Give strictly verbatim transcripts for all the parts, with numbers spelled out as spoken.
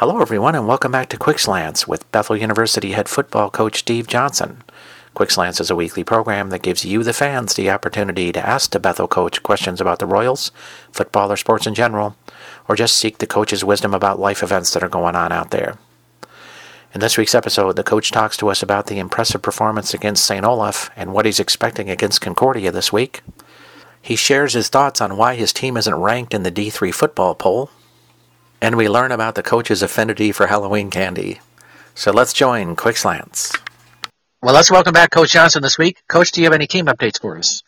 Hello, everyone, and welcome back to Quick Slants with Bethel University head football coach Steve Johnson. Quick Slants is a weekly program that gives you, the fans, the opportunity to ask the Bethel coach questions about the Royals, football, or sports in general, or just seek the coach's wisdom about life events that are going on out there. In this week's episode, the coach talks to us about the impressive performance against Saint Olaf and what he's expecting against Concordia this week. He shares his thoughts on why his team isn't ranked in the D three football poll. And we learn about the coach's affinity for Halloween candy. So let's join Quick Slants. Well, let's welcome back Coach Johnson this week. Coach, do you have any team updates for us?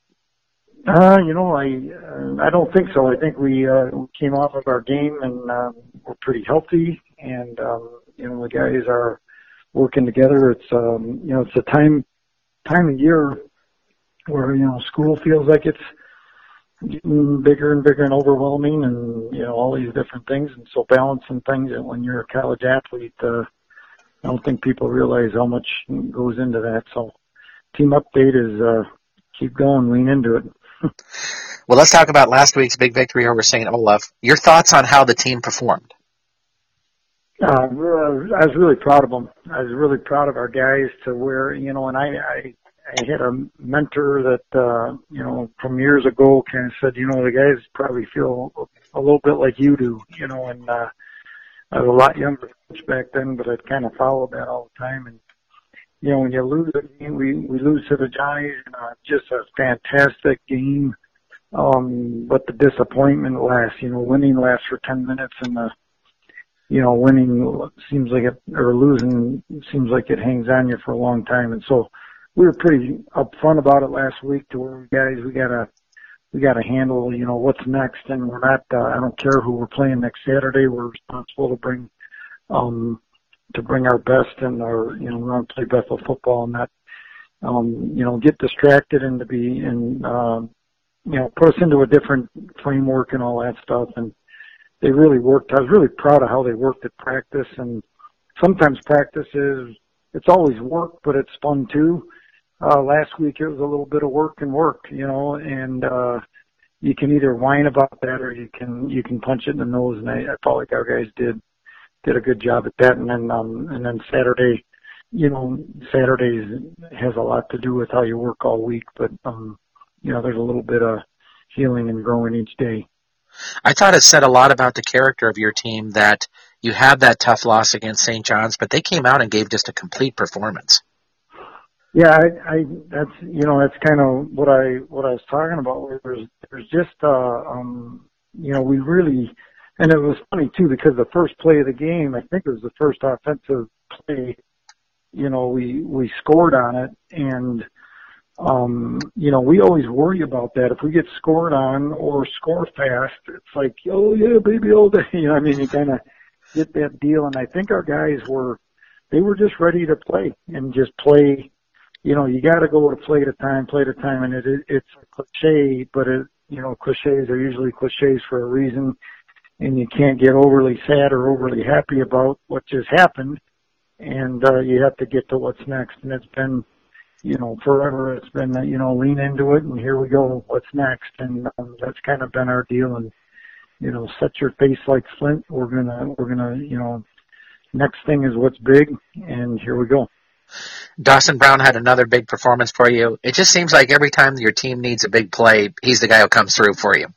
Uh, you know, I uh, I don't think so. I think we uh, came off of our game and um, we're pretty healthy, and um, you know the guys are working together. It's um, you know it's a time time of year where you know school feels like it's getting bigger and bigger and overwhelming, and you know all these different things, and so balancing things. And when you're a college athlete, uh, I don't think people realize how much goes into that. So, team update is uh, keep going, lean into it. Well, let's talk about last week's big victory over Saint Olaf. Your thoughts on how the team performed? Uh, I was really proud of them. I was really proud of our guys to where you know, and I. I I had a mentor that, uh, you know, from years ago kind of said, you know, the guys probably feel a little bit like you do, you know, and, uh, I was a lot younger back then, but I'd kind of followed that all the time. And, you know, when you lose a game, we, we lose to the Johnnies, uh, just a fantastic game. Um, but the disappointment lasts, you know, winning lasts for ten minutes, and the, you know, winning seems like it, or losing seems like it hangs on you for a long time. And so, we were pretty upfront about it last week to where guys, we gotta, we gotta handle, you know, what's next, and we're not, uh, I don't care who we're playing next Saturday, we're responsible to bring, um, to bring our best, and our, you know, we want to play Bethel football and not, um, you know, get distracted and to be, and, um, you know, put us into a different framework and all that stuff. And they really worked. I was really proud of how they worked at practice, and sometimes practice is, it's always work, but it's fun too. Uh, last week it was a little bit of work and work, you know, and, uh, you can either whine about that or you can, you can punch it in the nose. And I, I felt like our guys did, did a good job at that. And then, um, and then Saturday, you know, Saturdays has a lot to do with how you work all week, but, um, you know, there's a little bit of healing and growing each day. I thought it said a lot about the character of your team that you had that tough loss against Saint John's, but they came out and gave just a complete performance. Yeah, I, I that's you know that's kind of what I what I was talking about. There's there's just uh um you know we really, and it was funny too because the first play of the game, I think it was the first offensive play, you know we we scored on it, and um you know we always worry about that if we get scored on or score fast. It's like, oh yeah, baby, all day. You know, I mean, you kind of get that deal, and I think our guys were they were just ready to play and just play. You know, you got to go to play at a time, play at a time, and it, it it's a cliche, but it, you know, cliches are usually cliches for a reason, and you can't get overly sad or overly happy about what just happened, and uh, you have to get to what's next. And it's been, you know, forever. It's been, you know, lean into it, and here we go. What's next? And um, that's kind of been our deal. And you know, set your face like flint. We're gonna, we're gonna, you know, next thing is what's big, and here we go. Dawson Brown had another big performance for you. It just seems like every time your team needs a big play, he's the guy who comes through for you.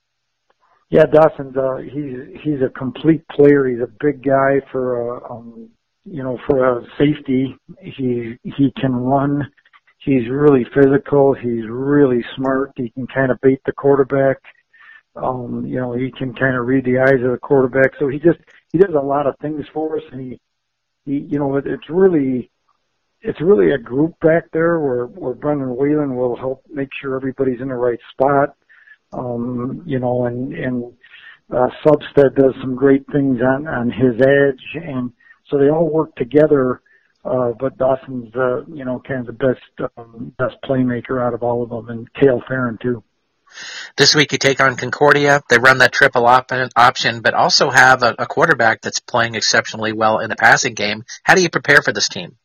Yeah, Dawson's uh, he's he's a complete player. He's a big guy for a um, you know for a safety. He he can run. He's really physical. He's really smart. He can kind of bait the quarterback. Um, you know, he can kind of read the eyes of the quarterback. So he just he does a lot of things for us, and he he you know it, it's really. It's really a group back there where, where Brendan Whalen will help make sure everybody's in the right spot. Um, you know, and, and, uh, Substead does some great things on, on his edge. And so they all work together. Uh, but Dawson's, uh, you know, kind of the best, um, best playmaker out of all of them, and Cale Farron too. This week you take on Concordia. They run that triple op- option, but also have a, a quarterback that's playing exceptionally well in the passing game. How do you prepare for this team?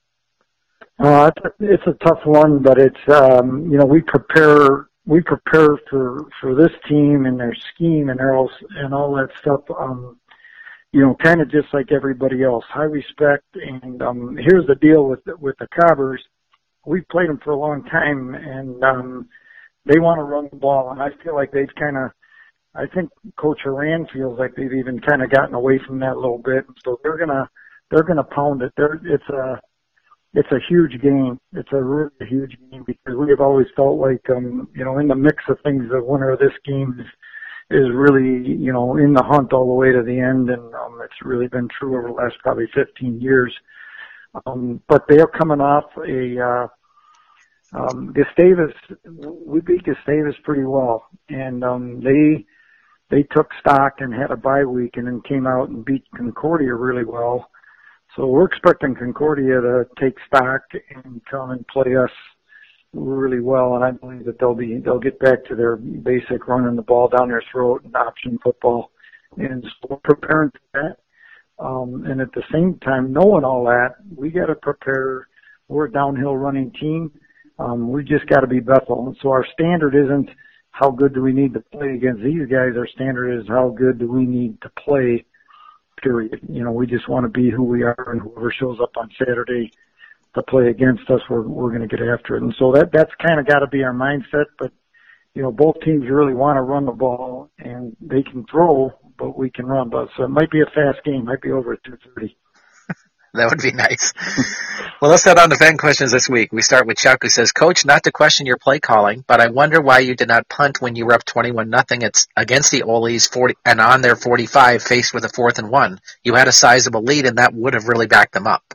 Uh, it's a tough one, but it's, um, you know, we prepare, we prepare for, for this team and their scheme and their all, and all that stuff. Um, you know, kind of just like everybody else, high respect. And um, here's the deal with with the Cobbers. We've played them for a long time, and um, they want to run the ball. And I feel like they've kind of, I think Coach Horan feels like they've even kind of gotten away from that a little bit. And so they're gonna they're gonna pound it. They're, it's a it's a huge game. It's a really huge game because we have always felt like, um, you know, in the mix of things, the winner of this game is is really, you know, in the hunt all the way to the end, and um, it's really been true over the last probably fifteen years. Um, but they're coming off a uh, um, Gustavus. We beat Gustavus pretty well, and um, they they took stock and had a bye week, and then came out and beat Concordia really well. So we're expecting Concordia to take stock and come and play us really well, and I believe that they'll be they'll get back to their basic running the ball down their throat and option football, and so we're preparing for that. Um, and at the same time, knowing all that, we got to prepare. We're a downhill running team. Um, we just got to be Bethel, and so our standard isn't how good do we need to play against these guys. Our standard is how good do we need to play. Period. You know, we just want to be who we are, and whoever shows up on Saturday to play against us, we're we're going to get after it. And so that that's kind of got to be our mindset. But you know, both teams really want to run the ball, and they can throw, but we can run. But so it might be a fast game. Might be over at two thirty. That would be nice. Well, let's head on to fan questions this week. We start with Chuck, who says, Coach, not to question your play calling, but I wonder why you did not punt when you were up twenty-one nothing against the Ole's forty and on their forty-five, faced with a fourth and one. You had a sizable lead, and that would have really backed them up.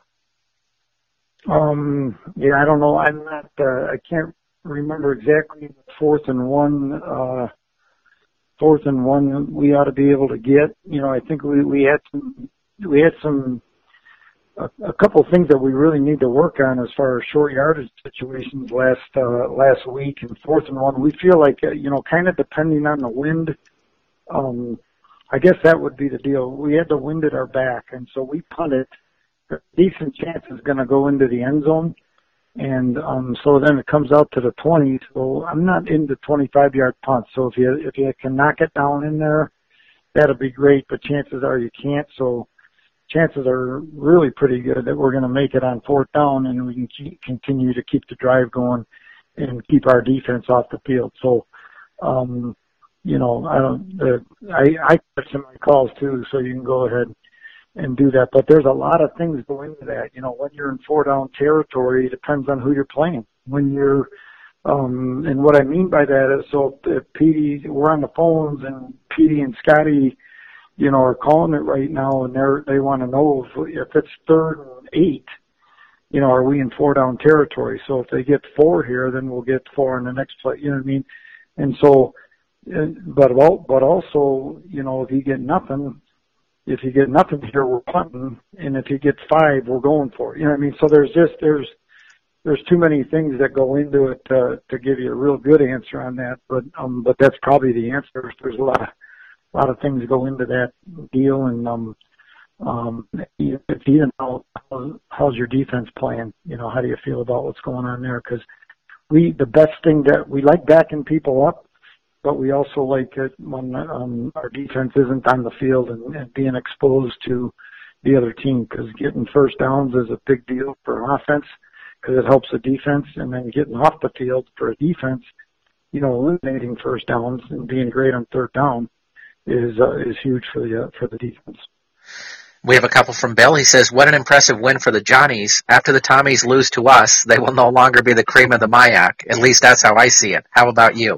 Um, yeah, I don't know. I'm not, uh, I can't remember exactly the fourth and one, uh, fourth and one we ought to be able to get. You know, I think we, we had some, we had some, a, a couple of things that we really need to work on as far as short yardage situations last, uh, last week. And fourth and one, we feel like, uh, you know, kind of depending on the wind, um, I guess that would be the deal. We had the wind at our back, and so we punted. A decent chance is going to go into the end zone, and um, so then it comes out to the twenty. So I'm not into twenty-five yard punts. So if you if you can knock it down in there, that'd be great. But chances are you can't. So chances are really pretty good that we're going to make it on fourth down, and we can keep, continue to keep the drive going and keep our defense off the field. So, um, you know, I don't. Uh, I I catch some of my calls too, so you can go ahead and do that. But there's a lot of things go into that. You know, when you're in four down territory, it depends on who you're playing. When you're, um, and what I mean by that is, so if Petey, we're on the phones and Petey and Scotty, you know, are calling it right now, and they're, they want to know if, if it's third and eight, you know, are we in four down territory? So if they get four here, then we'll get four in the next play. You know what I mean? And so, but, but also, you know, if you get nothing, If you get nothing here, we're punting, and if you get five, we're going for it. You know what I mean? So there's just there's there's too many things that go into it to to give you a real good answer on that. But um, but that's probably the answer. There's a lot of a lot of things that go into that deal, and um, um, it's even how how's your defense playing? You know, how do you feel about what's going on there? Because we the best thing that we like backing people up. But we also like it when um, our defense isn't on the field and, and being exposed to the other team, because getting first downs is a big deal for offense because it helps the defense, and then getting off the field for a defense, you know, eliminating first downs and being great on third down is uh, is huge for the uh, for the defense. We have a couple from Bill. He says, what an impressive win for the Johnnies. After the Tommies lose to us, they will no longer be the cream of the Mayak. At least that's how I see it. How about you?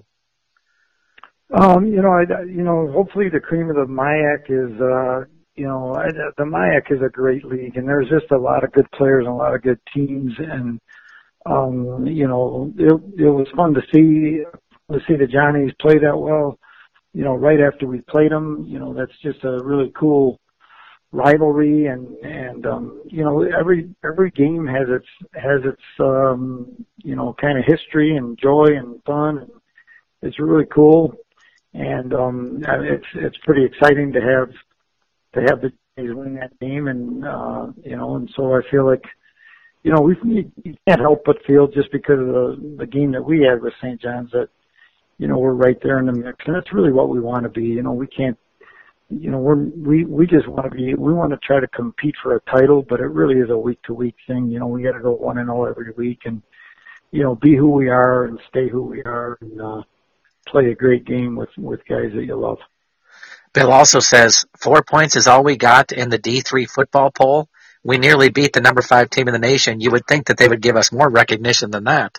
Um, you know, I, you know, hopefully the cream of the Mayak is, uh, you know, I, the Mayak is a great league, and there's just a lot of good players and a lot of good teams, and, um, you know, it, it was fun to see, to see the Johnnies play that well, you know, right after we played them. You know, that's just a really cool rivalry, and, and, um, you know, every, every game has its, has its, um, you know, kind of history and joy and fun, and it's really cool. And um, it's it's pretty exciting to have to have the Jays win that game, and uh, you know, and so I feel like, you know, we you can't help but feel, just because of the the game that we had with Saint John's, that, you know, we're right there in the mix, and that's really what we want to be. You know, we can't you know, we're, we, we just want to be, we want to try to compete for a title, but it really is a week to week thing. You know, we got to go one and oh every week and, you know, be who we are and stay who we are and, uh, play a great game with, with guys that you love. Bill also says four points is all we got in the D three football poll. We nearly beat the number five team in the nation. You would think that they would give us more recognition than that.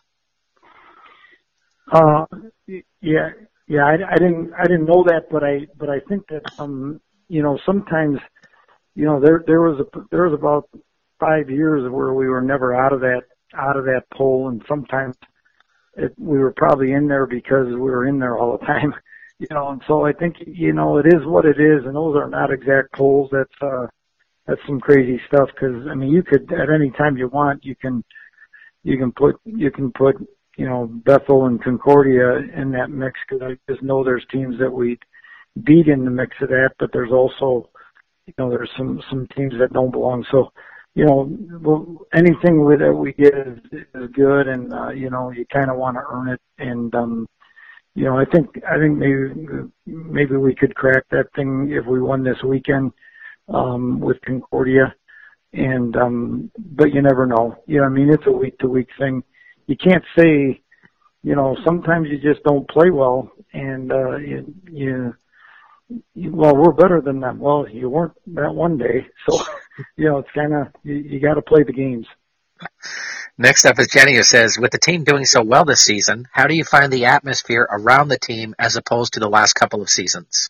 Uh, yeah, yeah, I, I didn't, I didn't know that, but I, but I think that, um, you know, sometimes, you know, there, there was a, there was about five years where we were never out of that, out of that poll, and sometimes it, we were probably in there because we were in there all the time, you know, and so I think, you know, it is what it is, and those are not exact polls. That's, uh, that's some crazy stuff, because, I mean, you could, at any time you want, you can, you can put, you can put, you know, Bethel and Concordia in that mix, because I just know there's teams that we beat in the mix of that, but there's also, you know, there's some, some teams that don't belong. So, you know, well, anything with that we get is, is good, and, uh, you know, you kind of want to earn it. And, um, you know, I think, I think maybe, maybe we could crack that thing if we won this weekend, um, with Concordia. And, um, but you never know. You know, I mean, it's a week to week thing. You can't say, you know, sometimes you just don't play well, and, uh, you, you, you well, we're better than them. Well, you weren't that one day. So, you know, it's kind of, you, you got to play the games. Next up is Jenny, who says, with the team doing so well this season, how do you find the atmosphere around the team as opposed to the last couple of seasons?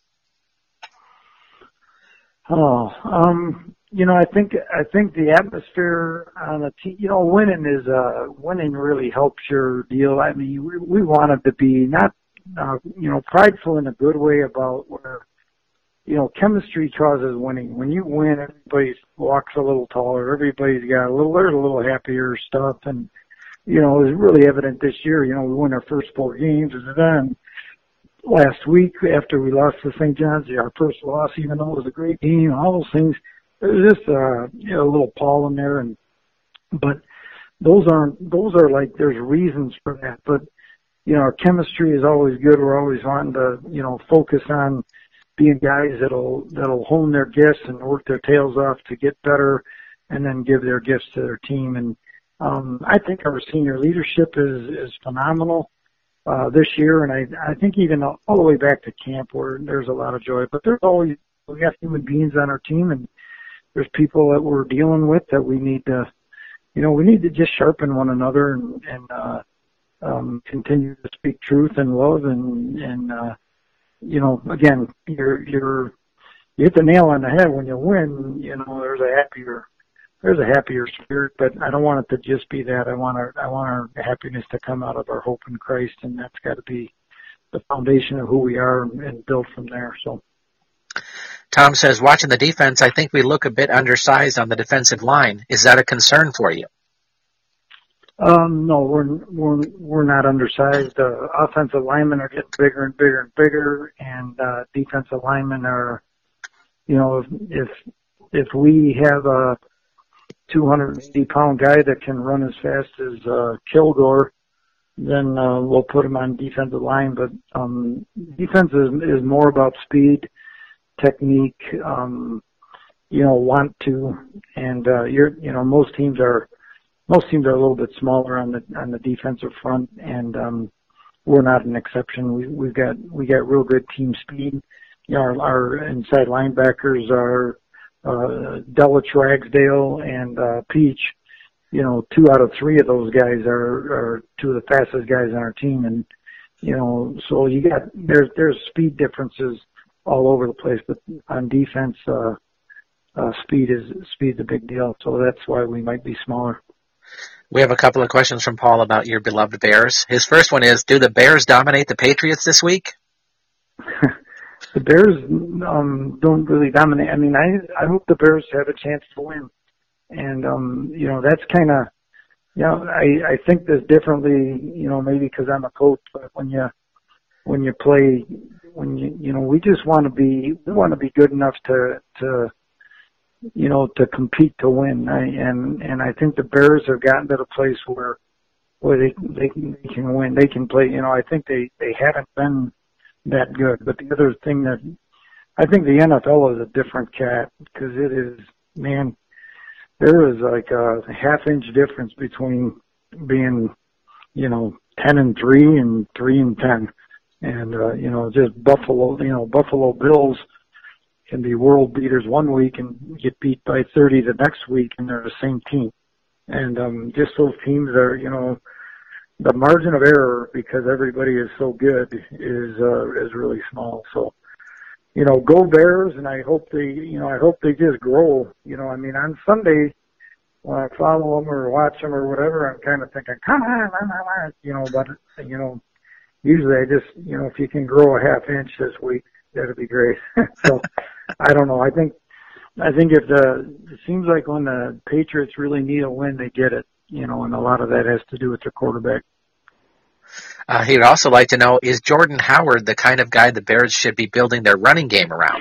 Oh, um, you know, I think, I think the atmosphere on a team, you know, winning is, uh, winning really helps your deal. I mean, we, we wanted to be not, uh, you know, prideful in a good way about where, you know, chemistry causes winning. When you win, everybody walks a little taller. Everybody's got a little, there's a little happier stuff. And, you know, it was really evident this year. You know, we won our first four games, and then last week after we lost to Saint John's, our first loss, even though it was a great game, all those things, there's just, uh, you know, a little Paul in there. And, but those aren't, those are like, there's reasons for that. But, you know, our chemistry is always good. We're always wanting to, you know, focus on being guys that'll, that'll hone their gifts and work their tails off to get better and then give their gifts to their team. And, um, I think our senior leadership is, is phenomenal, uh, this year. And I, I think even all the way back to camp where there's a lot of joy, but there's always, we got human beings on our team, and there's people that we're dealing with that we need to, you know, we need to just sharpen one another and, and, uh, um, continue to speak truth and love and, and, uh, you know, again, you're, you're, you hit the nail on the head when you win. You know, there's a happier, there's a happier spirit, but I don't want it to just be that. I want our, I want our happiness to come out of our hope in Christ, and that's got to be the foundation of who we are and build from there. So. Tom says, watching the defense, I think we look a bit undersized on the defensive line. Is that a concern for you? Um, no, we're, we're, we're not undersized. Uh, offensive linemen are getting bigger and bigger and bigger, and, uh, defensive linemen are, you know, if, if, if we have a two hundred eighty pound guy that can run as fast as, uh, Kilgore, then, uh, we'll put him on defensive line. But, um, defense is, is more about speed, technique, um, you know, want to, and, uh, you're, you know, most teams are, Most teams are a little bit smaller on the on the defensive front, and um, we're not an exception. We we've got we got real good team speed. You know, our, our inside linebackers are uh, Delich Ragsdale and uh, Peach. You know, two out of three of those guys are, are two of the fastest guys on our team, and you know, so you got there's there's speed differences all over the place, but on defense, uh, uh, speed is speed's a big deal. So that's why we might be smaller. We have a couple of questions from Paul about your beloved Bears. His first one is, do the Bears dominate the Patriots this week? The Bears um, don't really dominate. I mean, I I hope the Bears have a chance to win. And, um, you know, that's kind of, you know, I, I think this differently, you know, maybe because I'm a coach, but when you, when you play, when you, you know, we just want to be, we want to be good enough to, to, you know, to compete to win. I, and, and I think the Bears have gotten to the place where, where they, they can, they can win. They can play, you know, I think they, they haven't been that good. But the other thing that I think the N F L is a different cat because it is, man, there is like a half inch difference between being, you know, ten and three and three and ten. And, uh, you know, just Buffalo, you know, Buffalo Bills can be world beaters one week and get beat by thirty the next week, and they're the same team. And, um, just those teams are, you know, the margin of error because everybody is so good is, uh, is really small. So, you know, go Bears, and I hope they, you know, I hope they just grow. You know, I mean, on Sunday, when I follow them or watch them or whatever, I'm kind of thinking, come on, come on, you know, but, you know, usually I just, you know, if you can grow a half inch this week, that'd be great. So, I don't know. I think, I think if the, it seems like when the Patriots really need a win, they get it, you know, and a lot of that has to do with their quarterback. Uh, he'd also like to know, is Jordan Howard the kind of guy the Bears should be building their running game around?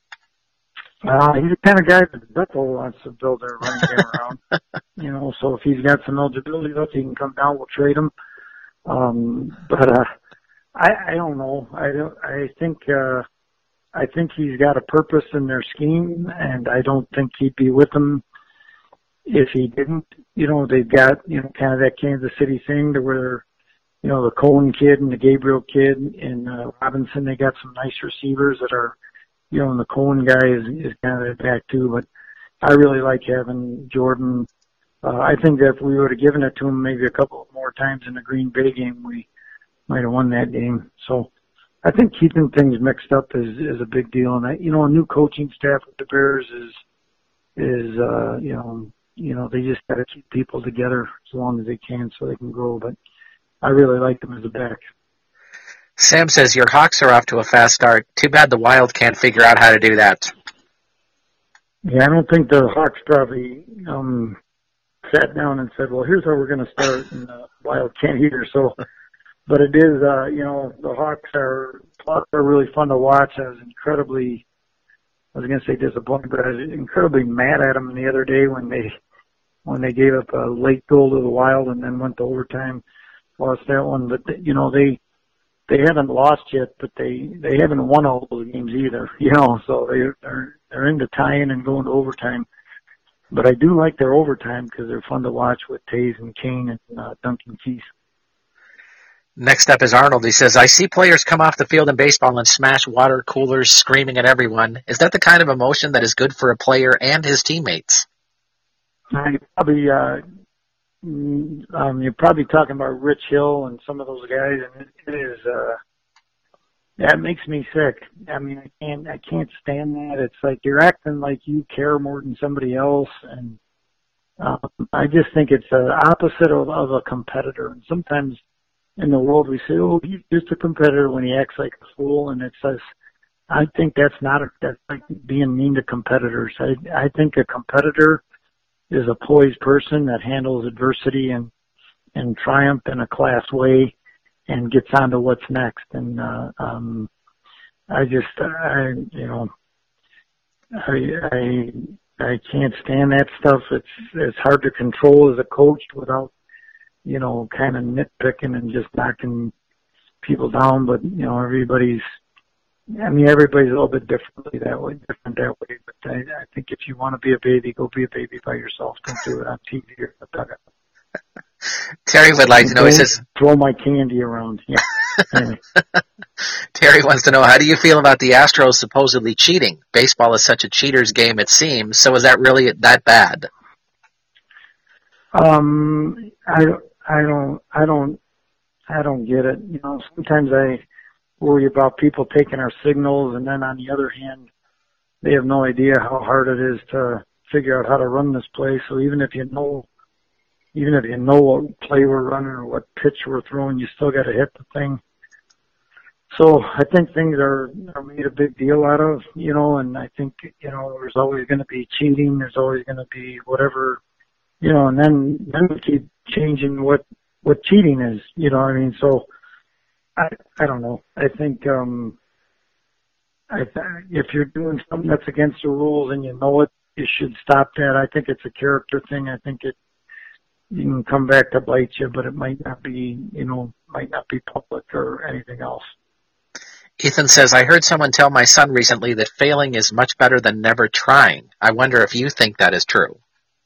Uh, he's the kind of guy that Bethel wants to build their running game around. You know, so if he's got some eligibility left, he can come down, we'll trade him. Um, but, uh, I, I don't know. I don't, I think, uh, I think he's got a purpose in their scheme, and I don't think he'd be with them if he didn't. You know, they've got, you know, kind of that Kansas City thing to where, you know, the Cohen kid and the Gabriel kid and uh, Robinson, they got some nice receivers that are, you know, and the Cohen guy is, is kind of back too. But I really like having Jordan. Uh, I think that if we would have given it to him maybe a couple more times in the Green Bay game, we might have won that game. So I think keeping things mixed up is, is a big deal. And, I, you know, a new coaching staff with the Bears is, is, uh, you know, you know, they just got to keep people together as long as they can so they can grow. But I really like them as a back. Sam says, your Hawks are off to a fast start. Too bad the Wild can't figure out how to do that. Yeah, I don't think the Hawks probably um, sat down and said, well, here's how we're going to start, and the Wild can't either. So, but it is, uh, you know, the Hawks are, Hawks are really fun to watch. I was incredibly, I was going to say disappointed, but I was incredibly mad at them the other day when they, when they gave up a late goal to the Wild and then went to overtime, lost that one. But, you know, they, they haven't lost yet, but they, they haven't won all those games either, you know, so they, they're, they're into tying and going to overtime. But I do like their overtime because they're fun to watch with Taze and Kane and uh, Duncan Keith. Next up is Arnold. He says, I see players come off the field in baseball and smash water coolers screaming at everyone. Is that the kind of emotion that is good for a player and his teammates? I probably, uh, um, you're probably talking about Rich Hill and some of those guys, and it, it is, uh, that makes me sick. I mean, I can't, I can't stand that. It's like you're acting like you care more than somebody else, and um, I just think it's the opposite of, of a competitor. And sometimes in the world we say, oh, he's just a competitor when he acts like a fool, and it says, I think that's not a, that's like being mean to competitors. I, I think a competitor is a poised person that handles adversity and, and triumph in a class way and gets on to what's next. And, uh, um, I just, I, you know, I, I, I can't stand that stuff. It's, it's hard to control as a coach without, you know, kind of nitpicking and just knocking people down. But, you know, everybody's, I mean, everybody's a little bit differently that way, different that way. But I, I think if you want to be a baby, go be a baby by yourself. Don't do it on T V or the dugout. Terry would like to know, Don't he says, throw my candy around. Yeah. Anyway. Terry wants to know, how do you feel about the Astros supposedly cheating? Baseball is such a cheater's game, it seems. So is that really that bad? Um, I, I don't, I don't, I don't get it. You know, sometimes I worry about people taking our signals, and then on the other hand, they have no idea how hard it is to figure out how to run this play. So even if you know, even if you know what play we're running or what pitch we're throwing, you still got to hit the thing. So I think things are, are made a big deal out of, you know, and I think, you know, there's always going to be cheating. There's always going to be whatever, you know, and then, then we keep changing what, what cheating is, you know what I mean? So I, I don't know. I think, um, I th- if you're doing something that's against the rules and you know it, you should stop that. I think it's a character thing. I think it, you can come back to bite you, but it might not be, you know, might not be public or anything else. Ethan says, I heard someone tell my son recently that failing is much better than never trying. I wonder if you think that is true.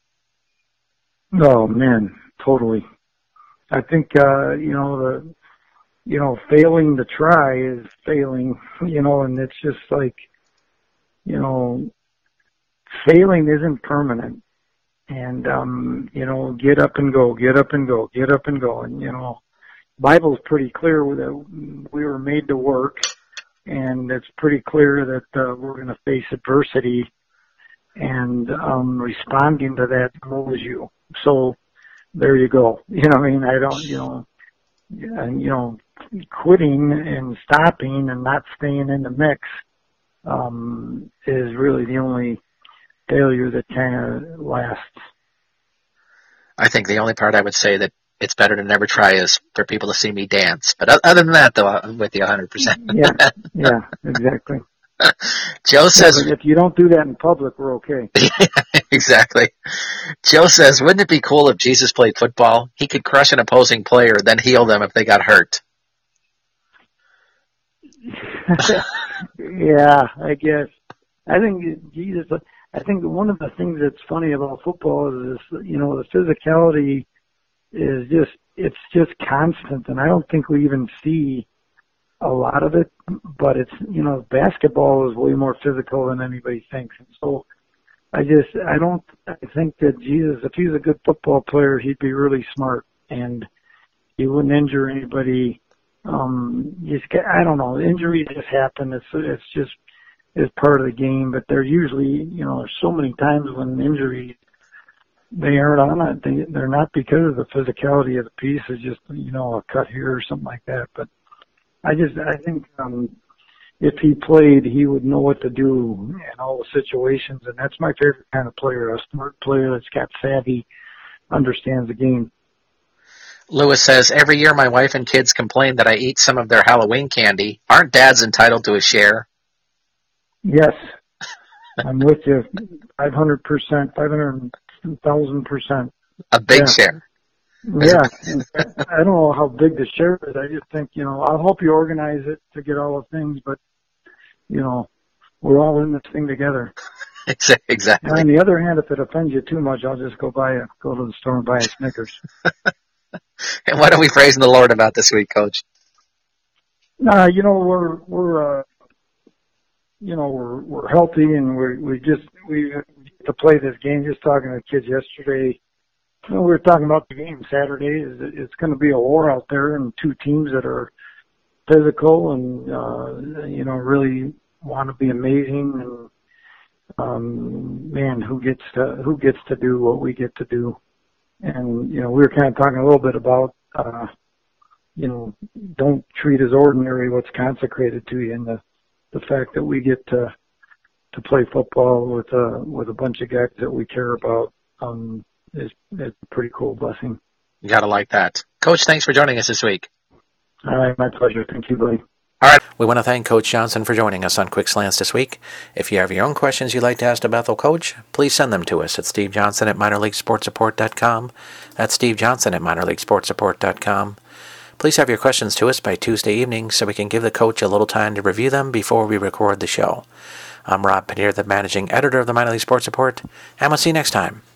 Oh, man, totally. I think, uh, you know, the, you know, failing to try is failing, you know, and it's just like, you know, failing isn't permanent. And, um, you know, get up and go, get up and go, get up and go. And, you know, Bible's pretty clear that we were made to work, and it's pretty clear that uh, we're going to face adversity, and um, responding to that grows you. So there you go. You know what I mean? I don't, you know, and, you know, quitting and stopping and not staying in the mix um, is really the only failure that kind of lasts. I think the only part I would say that it's better to never try is for people to see me dance. But other than that, though, I'm with you one hundred percent. Yeah, yeah, exactly. Joe says... Yeah, if you don't do that in public, we're okay. Yeah, exactly. Joe says, wouldn't it be cool if Jesus played football? He could crush an opposing player, then heal them if they got hurt. Yeah, I guess. I think Jesus... I think one of the things that's funny about football is, this, you know, the physicality is just, it's just constant. And I don't think we even see a lot of it, but it's, you know, basketball is way more physical than anybody thinks. And so I just, I don't, I think that Jesus, if he was a good football player, he'd be really smart and he wouldn't injure anybody. Um, he's, I don't know, injuries just happen. It's, it's just, is part of the game, but they're usually, you know, there's so many times when injuries, they aren't on it. They, they're not because of the physicality of the piece. It's just, you know, a cut here or something like that. But I just, I think um, if he played, he would know what to do in all the situations, and that's my favorite kind of player, a smart player that's got savvy, understands the game. Lewis says, every year my wife and kids complain that I eat some of their Halloween candy. Aren't dads entitled to a share? Yes, I'm with you, five hundred percent, five hundred thousand percent. A big yeah. share. Yeah, I don't know how big the share is. I just think, you know, I'll help you organize it to get all the things, but, you know, we're all in this thing together. Exactly. And on the other hand, if it offends you too much, I'll just go buy a, go to the store and buy a Snickers. And what are we praising the Lord about this week, Coach? Uh, you know, we're, we're, uh, you know, we're, we're healthy and we we just, we get to play this game. Just talking to the kids yesterday, you know, we were talking about the game Saturday. It's going to be a war out there and two teams that are physical and, uh, you know, really want to be amazing. And, um, man, who gets to, who gets to do what we get to do? And, you know, we were kind of talking a little bit about, uh, you know, don't treat as ordinary what's consecrated to you, and the, the fact that we get to to play football with a with a bunch of guys that we care about um, is, is a pretty cool blessing. You gotta like that, Coach. Thanks for joining us this week. All right, my pleasure. Thank you, buddy. All right, we want to thank Coach Johnson for joining us on Quick Slants this week. If you have your own questions you'd like to ask the Bethel coach, please send them to us at Steve Johnson at minor league sports report dot com. That's Steve Johnson at minor league sports report dot com. Please have your questions to us by Tuesday evening so we can give the coach a little time to review them before we record the show. I'm Rob Pannier, the managing editor of the Minor League Sports Report, and we'll see you next time.